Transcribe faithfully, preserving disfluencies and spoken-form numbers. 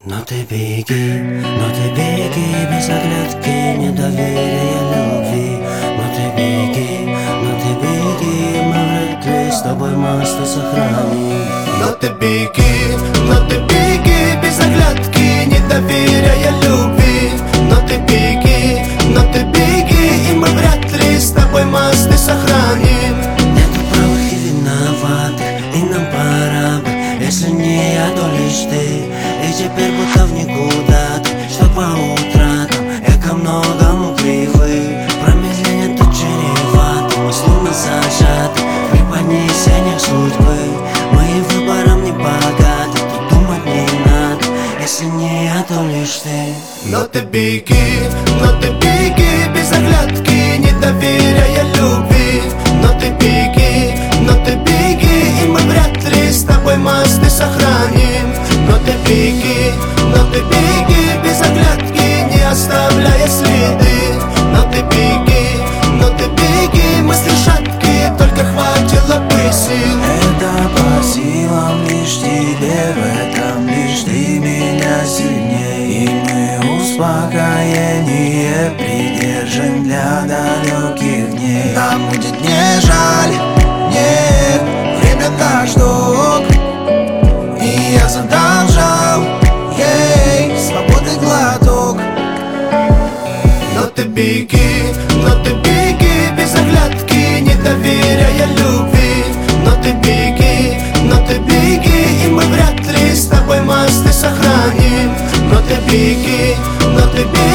Но ты беги, но ты беги, без оглядки, недоверия, любви. Но ты беги, но ты беги, мы вряд ли с тобой мосты сохраним. Но ты беги, но ты беги, без оглядки, недоверия, любви. Но ты беги, но ты беги, и мы вряд ли с тобой мосты сохраним. Нету правых и виноватых, и нам пора бы, если не я, то лишь ты. И теперь будто в никуда ты, что по утратам я ко многому привык. Промедление тут чревато, мы словно зажаты в преподнесениях судьбы. Моим выбором не богаты, тут думать не надо, если не я, то лишь ты. Но ты беги, но ты беги, без оглядки, недоверия, любви. Но ты беги, но ты беги, и мы вряд ли с тобой мосты сохраним. Но ты беги, но ты беги, без оглядки, не оставляя следы. Но ты беги, но ты беги, мысли шаткие, только хватило бы сил. Это по силам лишь тебе, в этом лишь ты меня сильнее. И мы успокоение придержим для далеких дней. Нам будет не жаль, нет, время наш долг. И я задолжал ей свободы глоток. Но ты беги, но ты беги, без оглядки, недоверия, любви. Но ты беги, но ты беги, и мы вряд ли с тобой мосты сохраним. Но ты беги, но ты беги.